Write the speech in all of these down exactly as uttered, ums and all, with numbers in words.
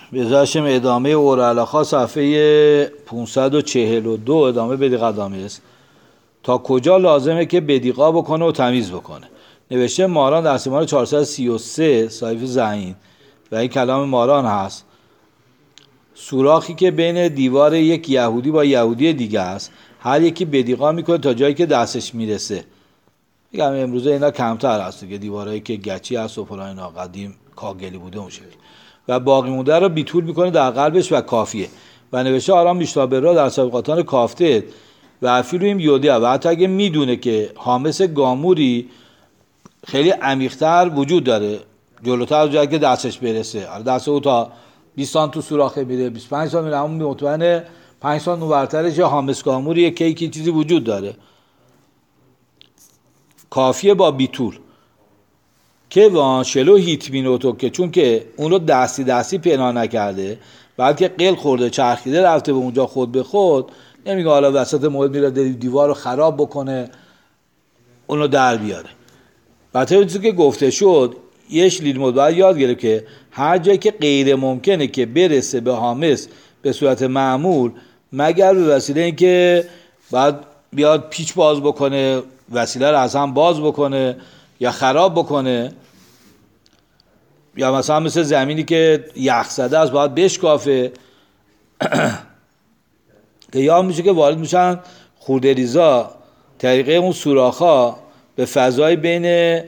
بذاشتیم ادامه اورالخا صفحه پانصد و چهل و دو ادامه بدی قدامه است. تا کجا لازمه که بدیقا بکنه و تمیز بکنه. نوشته ماران در سیمان چهارصد و سی و سه صحیفه زعین و این کلام ماران هست. سوراخی که بین دیوار یک یهودی با یهودی دیگه است، هر یکی بدیقا میکنه تا جایی که دستش میرسه. میگم امروزه اینا کمتر هست دیگه، دیوارایی که گچی هست و فلان اینا قدیم کاگلی بوده اون شکلی و باقی مونده رو بیتول میکنه در قلبش و کافیه. و نوشته آرام میشتابه را در سابقاتان کافته و افیلویم یودیه و حتی اگه میدونه که حامس گاموری خیلی عمیق‌تر وجود داره جلوتر از جایی که دستش برسه، دست او تا بیست سانت تو سوراخه میره، بیست و پنج سانت میره، همون مطمئنه پنج سانت اونورترش حامس گاموری که یکی چیزی وجود داره. کافیه با بیتول که وان شلو هیت مینوتو که چون که اون رو دستی دستی پنهان نکرده بلکه قل خورده چرخیده رفته به اونجا خود به خود، نمیگه حالا وسط موعد میره دیوار رو خراب بکنه اون رو در بیاره. بطور چیزی که گفته شد یه شلیلمود باید یاد گرفت که هر جایی که غیر ممکنه که برسه به حامس به صورت معمول مگر به وسیله این که باید بیاد پیچ باز بکنه، وسیله رو از هم باز بکنه یا خراب بکنه، یا مثلا مثل زمینی که یخ زده است باید بشکافه که یا میشه که وارد میشن خوردریزا طریقه اون سوراخا به فضای بین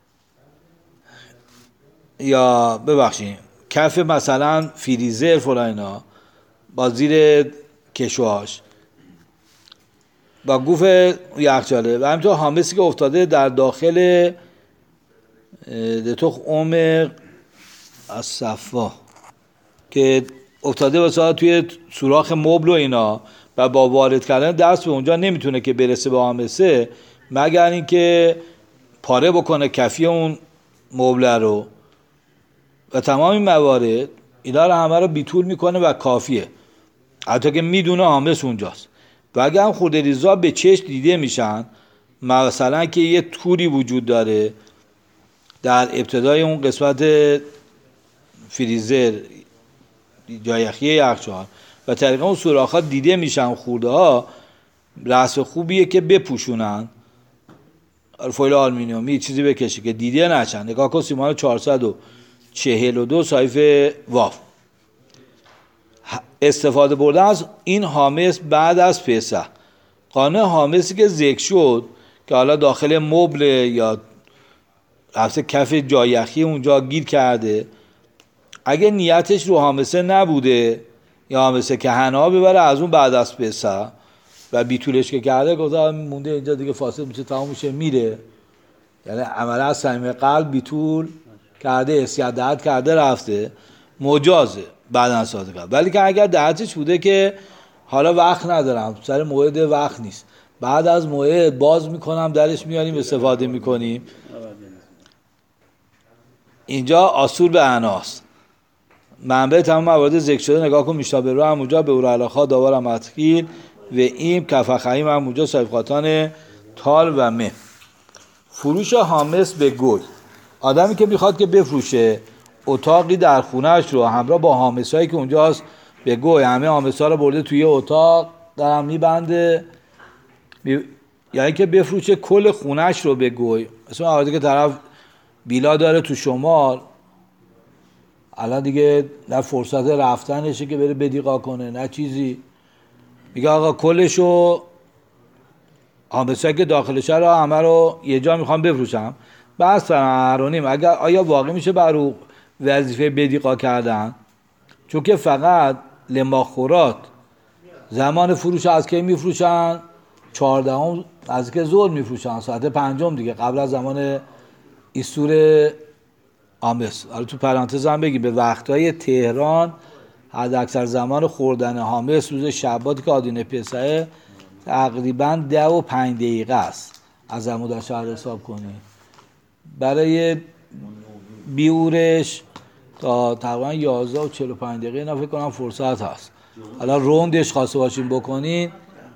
یا ببخشید کف مثلا فریزر فلان اینا با زیر کشوهاش با گوف یخچاله و همینطور حامسی که افتاده در داخل دتوخ عمق از صفا که افتاده واسه توی سوراخ مبل و اینا و با وارد کردن دست به اونجا نمیتونه که برسه به حامسه مگر اینکه پاره بکنه کفی اون مبل رو و تمام این موارد اینا رو همه رو بیتول میکنه و کافیه حتی که میدونه حامس اونجاست. و اگه هم خوردریزا به چشم دیده میشن مثلا که یه توری وجود داره در ابتدای اون قسمت فریزر جایخی یخچال و طریقه اون سوراخ‌ها دیده میشن خورده ها، رسم خوبیه که بپوشونن فویل آلومینیومی چیزی بکشه که دیده نشن. نگاه کن سیمان چهارصد و چهل و دو صحیفه واف. استفاده بردن از این حامس بعد از پسح. قانون حامسی که ذکر شد که حالا داخل مبل یا رفته کف جایخی اونجا گیر کرده، اگه نیتش رو حامسه نبوده یا حامسه که هنها ببره از اون بعد از پسح و بیتولش که کرده گفته مونده اینجا دیگه فاصله میشه تمام میشه میره، یعنی عملا از صمیم قلب بیتول کرده اسیادت کرده رفته، مجازه بعد از صادقه. ولی که اگر دهتش بوده که حالا وقت ندارم سر موعد وقت نیست بعد از موعد باز میکنم درش میاریم استفاده میکنیم، اینجا آسور به عناست. منبع تمام موارد ذکر شده نگاه کن میشتابه رو همونجا به اورالخا داور متخیل و این کفخیم همونجا صحیفخاتان تال و مه. فروش حامس به گل. آدمی که میخواد که بفروشه اتاقی در خونهش رو همراه با حامسایی که اونجاست به گوی همه حامسا رو برده توی اتاق درم میبنده بی... یعنی که بفروشه کل خونهش رو به گوی. مثلا آقایی که طرف بیلا داره تو شمال الان دیگه نه فرصت رفتنشه که بره بدیقا کنه نه چیزی، میگه آقا کلشو حامسایی که داخلش رو همه رو یه جا میخوام بفروشم. بس فرمانیم اگر آیا واقع میشه برای وظیفه بدیقا کردن، چون که فقط لماخورات زمان فروش از که میفروشن چهاردهم از که ظهر میفروشن ساعت پنجم دیگه قبل از زمان ایستور حامس. حالا تو پرانتز هم بگی به وقتهای تهران حد اکثر زمان خوردن حامس روز شباتی که آدینه پسحه تقریبا ده و پنج دقیقه است از عمود شهر حساب کنی، برای بیورش تا تقریبا یازده و چهل و پنج دقیقه اینا فکر کنم فرصت هست. حالا روندش خواسته باشیم بکنین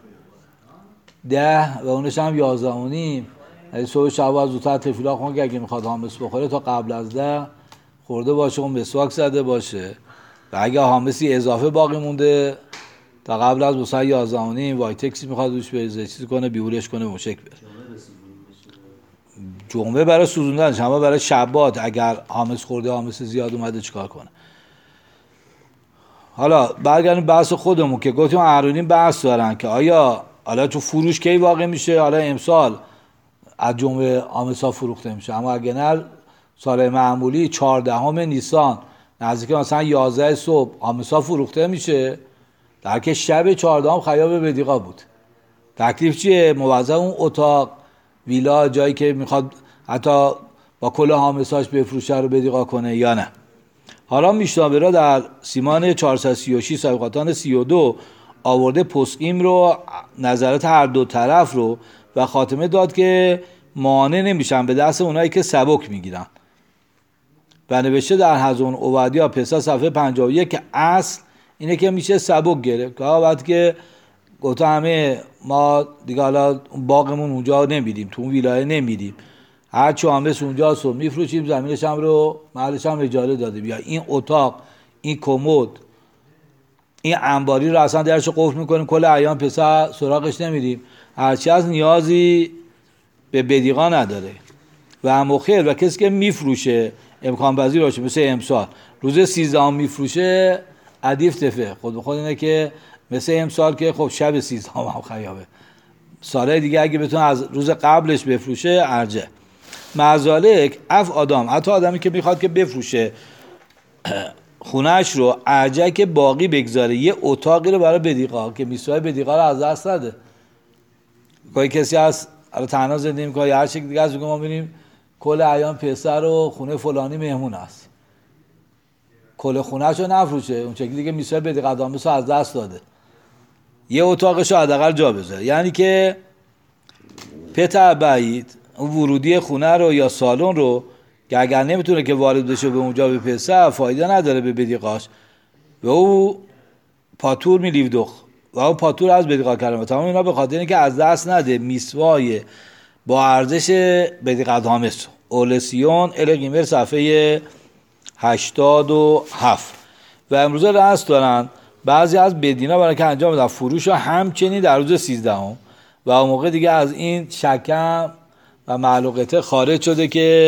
ده و اونش هم یازده و نیم، یعنی صبح شب از زودتر تفیلا کن که اگه میخواد حامس بخوره تا قبل از ده خورده باشه، اون مسواک زده باشه و اگه حامسی اضافه باقی مونده تا قبل از مثلا یازده و نیم وایتکسی میخواد روش بریزه چیزی کنه بیهولش کنه اون شکل بره. جمعه برای سوزوندنش، اما برای شبات اگر حامس خورده حامس زیاد اومده چیکار کنه؟ حالا برگردیم بحث خودمون که گفتیم اهرونیم بحث دارن که آیا حالا تو فروش کی واقع میشه؟ حالا امسال از جمعه حامس‌ها فروخته میشه، اما اگه نه سال معمولی چهاردهم نیسان نزدیک مثلا یازده صبح حامس‌ها فروخته میشه، در که شب چهاردهم خیاب بدیقا بود. تکلیف چیه؟ موظف اون اتاق ویلا جایی که میخواد حتی با کل حامساش بفروشه رو بدیقا کنه یا نه؟ حالا میشنابرا در سیمان چهارصد و سی و شش صاحب خاطان سی و دو آورده پسقیم رو، نظرات هر دو طرف رو و خاتمه داد که مانع نمیشن به دست اونایی که سبک میگیرن و نوشته در حزون عبادیا پسا صفحه پنجاه و یک که اصل اینه که میشه سبک گرفت که وقتی که گفته همه ما دیگه حالا باغمون اونجا نمیدیم، تو اون ویلایه نمیدیم، هر چی حامس اونجا صبح میفروشیم، زمینش هم رو محلش هم اجاره داده بیا این اتاق، این کمد، این انباری رو اصلا درش قفل میکنیم، کل ایام پسر سراغش نمیدیم، هرچی از نیازی به بدیقا نداره و هم خیر. و کسی که میفروشه امکان پذیر باشه مثل امسال روز سیزدهم میفروشه عدیف تفه خود به خود اینه که مثل امسال که خب شب سیزدهم هم خیابه، سالهای دیگه اگه بتونه از روز قبلش بفروشه ارجه. معذالک اف آدم، حتی آدمی که میخواد که بفروشه خونهش رو ارجه که باقی بگذاره یه اتاقی رو برای بدیقا که میسوای بدیقا رو از دست نده. کوئی کسی هست الان تنها زندگی میکنه یا هر شکل دیگه از ما میریم کل ایام پسر و خونه فلانی مهمون است، کل خونهش رو نفروشه، اون شکلی دیگه میسوای بدیقا دامس رو از دست داده، یه اتاقش رو حداقل جا بذاره. یعنی که پتر بعید اون ورودی خونه رو یا سالن رو که اگر نمیتونه که وارد بشه به اونجا به پسر فایده نداره به بدیقاش و او پاتور میلیودخ و او پاتور از بدیقا کردن. تمام اینا به خاطر اینکه از دست نده میسوای با ارزش بدیقا دامس. اولسیون الگیمر صفحه هشتاد و هفت. و امروزه رأس دارن بعضی از بدینا برای که انجام بدن فروش رو همچنین در روز سیزدهم و اون موقع دیگه از این شکم و معلوقته خارج شده که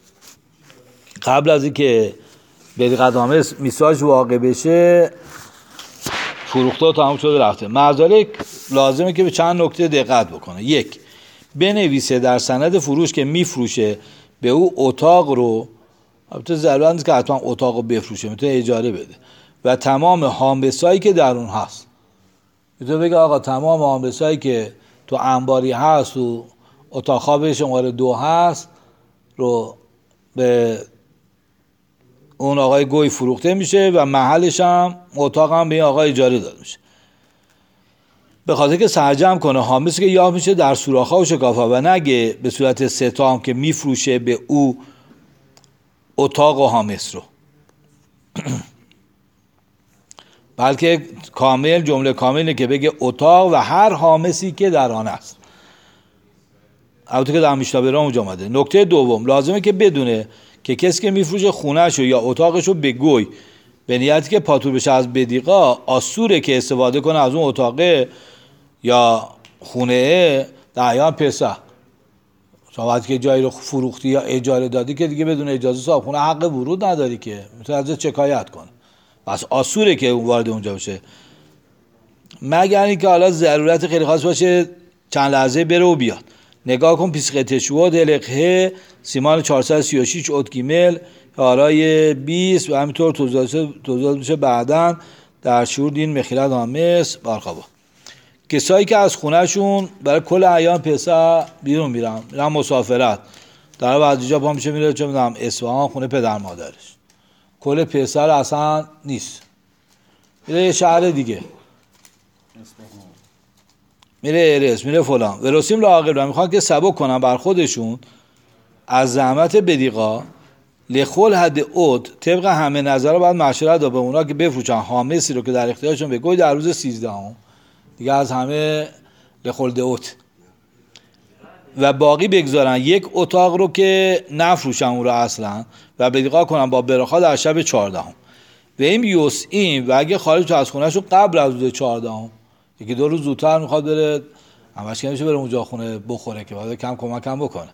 قبل از اینکه بدیقا دامس میساج واقع بشه فروخته و تمام شده رفته. معذالک لازمه که به چند نکته دقت بکنه. یک، بنویسه در سند فروش که میفروشه به او اتاق رو، البته ضرورت نیست که حتما اتاق رو بفروشه، میتونه اجاره بده، و تمام حامسایی که در اون هست. میتونه بگه آقا تمام حامسایی که تو انباری هست و اتاق خواب شماره دو هست رو به اون آقای گوی فروخته میشه و محلش هم اتاق هم به این آقای اجاره داده میشه، به خاطر که سرجم کنه حامسی که یافت میشه در سوراخ‌ها و شکاف‌ها و نگه به صورت ستام که میفروشه به او اتاق و حامس رو بلکه کامل، جمله کامله که بگه اتاق و هر حامسی که در آن است. البته که در میشنابرام اونجا اومده. نکته دوم، لازمه که بدونه که کسی که میفروشه خونه‌شو یا اتاقشو به گوی به نیتی که پاتور بشه از بدیقا، آسوره که استفاده کنه از اون اتاقه یا خونه در ایام پسح. شما وقتی که جایی رو فروختی یا اجاره دادی که دیگه بدون اجازه صاحب خونه حق ورود نداری که، میتونه ازش شکایت کنه. پس آسوره که وارد اونجا بشه، مگر اینکه حالا ضرورت خیلی خاص باشه چند لحظه بره و بیاد. نگاه کن پیسقتشواد القه سیمان چهارصد و سی و شش اتگیمل آرای بیست و همینطور توضیحات میشه بعداً در شور دین مخیلت آمس برخوابا. کسایی که از خونهشون برای کل ایام پسح بیرون میرن، میرن مسافرت، در بعد اینجا پا میشه میره چه میدونم اصفهان خونه پدر مادرش، کل پسح اصلا نیست، میره یه شهر دیگه، میره ارس، میره فلان، ولوسیم لاغر رو میخوان که سبک کنن بر خودشون از زحمت بدیقا لخول حد اوت طبق همه نظر باید مشورت داد به اونا که بفروشن حامسی رو که در اختیارشون بگوی در روز سیزدهم دیگه از همه لخول دوت و باقی بگذارن یک اتاق رو که نفروشن اون رو اصلا و بدیقا کنن با برخا در شب چهاردهم. و این یوسعیم و اگه خارج تو از خونهشون قبل از روز چهاردهم، یکی دو روز زودتر میخواد بره، همش که نمیشه بره اونجا خونه بخوره که باید کم کمک هم بکنه.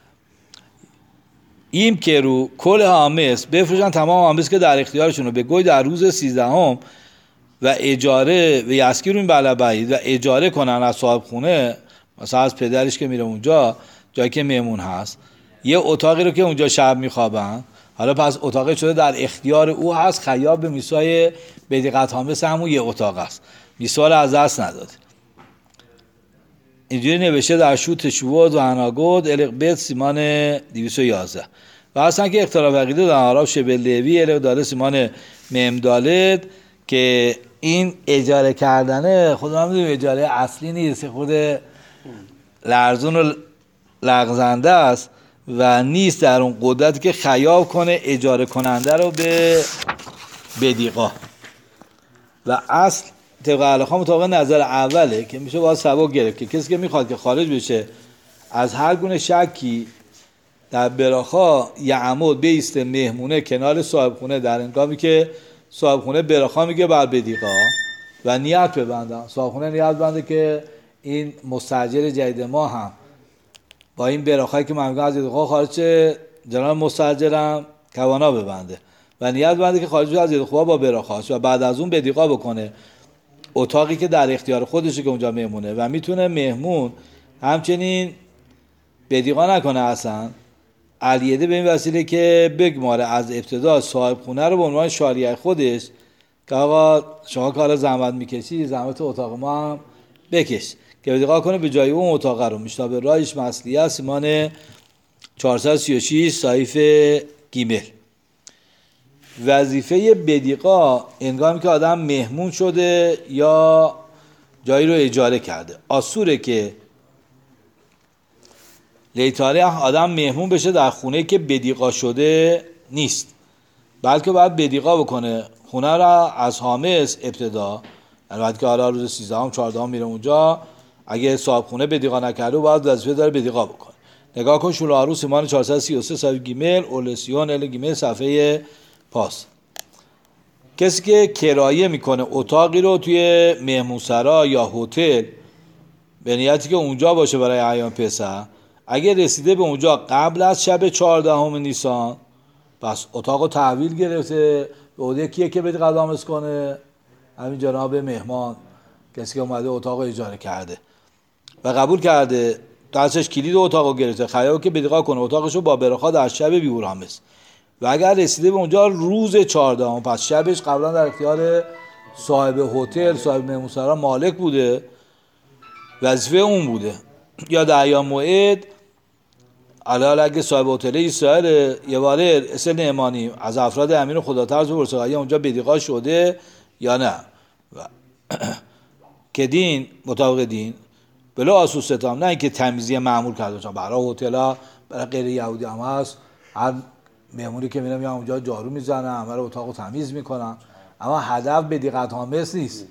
این که رو کل حامس بفروشن تمام حامس که در اختیارشونه به گوی در روز سیزدهم و اجاره و یسکیرون بلا بعید و اجاره کنن از صاحب خونه، مثلا از پدرش که میره اونجا جایی که مهمون هست، یه اتاقی رو که اونجا شب میخوابن، حالا پس اتاقی شده در اختیار او هست، خیاب به میسای بدیقت حامس همون یه اتاق است، میسا رو از دست نداده. اینجوری نوشته در شوت شوود و هناگود الق بیت سیمان دویست و یازده. و اصلا که اختلاف عقیده در عرب شبه لوی الق داده سیمان ممدالت که این اجاره کردنه خود هم میدونیم اجاره اصلی نیست، خود لرزون و لغزنده است و نیست در اون قدرتی که خیاب کنه اجاره کننده رو به بدیقا. و اصل طبق علاقه مطابق نظر اوله که میشه باید سبک گرفت که کسی که میخواد که خارج بشه از هر گونه شکی در براخا یعمد بیسته مهمونه کنار صاحب خونه در هنگامی که صاحب خونه براخا میگه بر بدیقا و نیت ببندن، صاحب خونه نیت بنده که این مستاجر جدید ما هم با این براخایی که من میگم از بدیقا خارج جناب مستاجرم کوانا ببنده و نیت بنده که خارج از بدیقا با براخاست و بعد از اون بدیقا بکنه اتاقی که در اختیار خودشه که اونجا مهمونه و میتونه مهمون همچنین بدیقا نکنه اصلا علیده به این وسیله که بگماره از ابتدا صاحب خونه رو به عنوان شاریه خودش که آقا شما کار زحمت میکشی زحمت اتاق ما هم بکش که بدیقا کنه به جای اون اتاق رو. مشتابه رایش مسلیه سیمان چهارصد و سی و شش صحیفه گیمل. وظیفه بدیقا انگامی که آدم مهمون شده یا جایی رو اجاره کرده، آسوره که لیتاره آدم مهمون بشه در خونه که بدیقا شده نیست، بلکه باید بدیقا بکنه خونه را از حامس ابتدا، البته که حالا روز سیزدهم چهاردهم میره اونجا، اگه صاحب خونه بدیقا نکرده باید وظیفه داره بدیقا بکنه. نگاه کن شروع عروس ایمان چهارصد و سی و سه صفحه گیمل اولسیون ال گیمل صفحه پاس. کسی که کرایه میکنه اتاقی رو توی مهمونسرا یا هتل به نیتی که اونجا باشه برای اعیان پسر، اگه رسیده به اونجا قبل از شب چهاردهم نیسان پس اتاقو تحویل گرفته به عهده کیه که بده قدامس کنه؟ همین جناب مهمان، کسی که اومده اتاقو اجاره کرده و قبول کرده دستش کلید اتاقو گرفته، خیاطو که بدیقا کنه اتاقشو با برخا در شب بیورامس و اگر رسیده به اونجا روز چهاردهم پس شبش قبلا در اختیار صاحب هتل صاحب مهمونسرا مالک بوده، وظیفه اون بوده، یا در ایام موعد علاوه اگه صاحب هتل اسرائیل یه باره اسل نعمانی از افراد امین خدا ترس و برسقایی اونجا بدیقا شده یا نه و که دین مطابق دین بلا آسوستام، نه اینکه تمیزی معمول کرده باشن. برای هتل‌ها برای غیر یهودی هم هست، هر مهمونی که میرم یا اونجا جارو میزنن همه رو اتاقو تمیز میکنن، اما هدف بدیقت حامس نیست.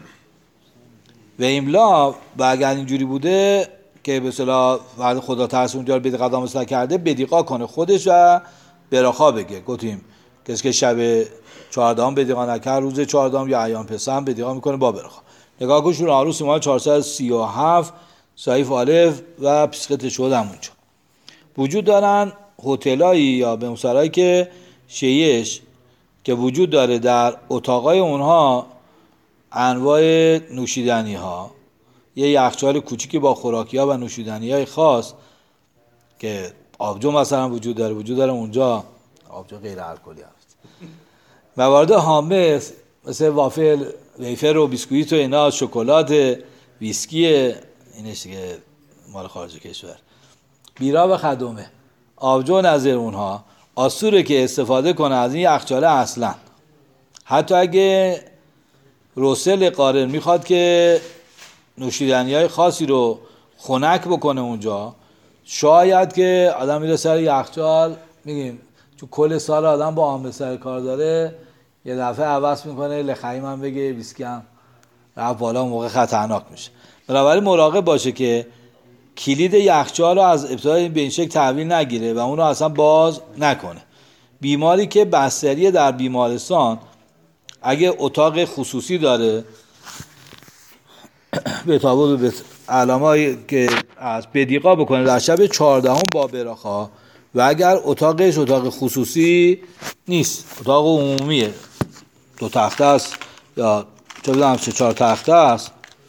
و املا و اگر اینجوری بوده که به اصطلاح فرد خدا ترس اونجا رو بدیقت حامس نکرده بدیقا کنه خودش و براخا بگه. گفتیم کسی که شب چهاردهم بدیقا نکرد روز چهاردهم یا ایام پسر بدیقا میکنه با براخا. نگاه کن شروع عروس ایمان چهارصد و سی و هفت صحیفه الف و پسخت شد همونجا. وجود دارن هتلایی یا مهمونسرایی که شیش که وجود داره در اتاقای اونها انواع نوشیدنی ها، یه یخچال کوچیکی با خوراکی ها و نوشیدنی های خاص که آبجو مثلا وجود داره، وجود داره اونجا آبجو غیر الکلی هست. موارد حامس مثل وافل، ویفر و بیسکویت و اینا، شکلات، ویسکی، اینش دیگه مال خارج کشور، بیرا و خدومه، آبجو نظر اونها آسوره که استفاده کنه از این یخچاله اصلا. حتی اگه روسل قارن میخواد که نوشیدنی های خاصی رو خنک بکنه اونجا، شاید که آدم میره سر یخچال، میگیم چون کل سال آدم با آن به سر کار داره یه دفعه عوض میکنه لخیم هم بگه ویسکی هم رفت بالا، موقع خطرناک میشه. بنابراین مراقب باشه که کلید یخچال رو از ابتدا به این شکل تحویل نگیره و اون رو اصلا باز نکنه. بیماری که بستری در بیمارستان اگه اتاق خصوصی داره به تابوت به علامایی که از بدیقا بکنه در شب چهاردهم با براخا، و اگر اتاقش اتاق خصوصی نیست، اتاق عمومیه، دو تخته است یا چه بدونم سه چهار تخته است،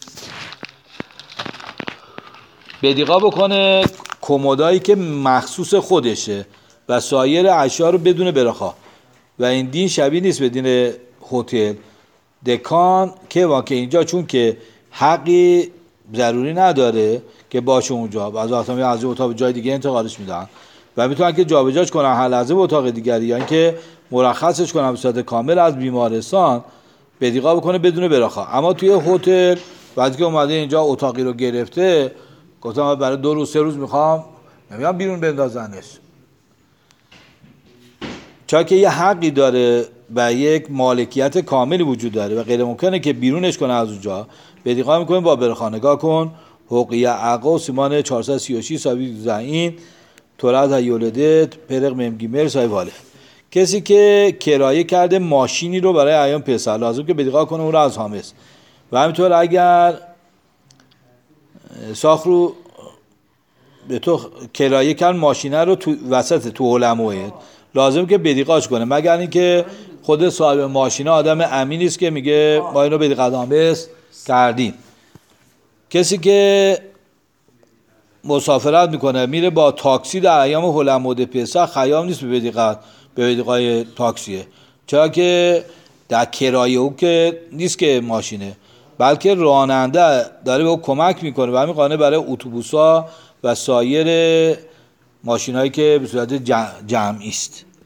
بدیقا بکنه کمدایی که مخصوص خودشه و سایر اشیا رو بدون براخا. و این دین شبیه نیست به دین هتل دکان که واقع اینجا چون که حقی ضروری نداره که باشه اونجا، بعضی وقتا میان از اتاق جای دیگه انتقالش میدن و میتونن که جابجاش کنن هر لحظه به اتاق دیگری، یا اینکه مرخصش کنن به صورت کامل از بیمارستان بدیقا بکنه بدون براخا. اما توی هتل وقتی که اومده اینجا اتاقی رو گرفته، گفتم برای دو روز سه روز میخوام نمیام بیرون بندازنش، چون که یه حقی داره و یک مالکیت کاملی وجود داره و غیر ممکنه که بیرونش کنه از اونجا. بدیقا میکنه با براخا. نگاه کن حقیه عقا سیمان چهارصد و سی و شش صابی زعین تورت هیولدت پرق ممگیمر صاحب حاله. کسی که کرایه کرده ماشینی رو برای ایام پسر لازم که بدیقا کنه اون رو از حامس، و همینطور اگر ساخرو به تو کرایه کرد ماشینه رو تو وسط تو علموه لازم که بدیقاش کنه، مگر اینکه خود صاحب ماشینه آدم امینی است که میگه ما اینو بدیقا دامبس کردیم. کسی که مسافرت میکنه میره با تاکسی در ایام هلمود پسح خیام نیست به بدیقا به بدیقای تاکسیه، چرا که در کرایه او که نیست که ماشینه، بلکه راننده داره به او کمک میکنه و همین قانون برای اتوبوس‌ها و سایر ماشینایی که به صورت جمعی است.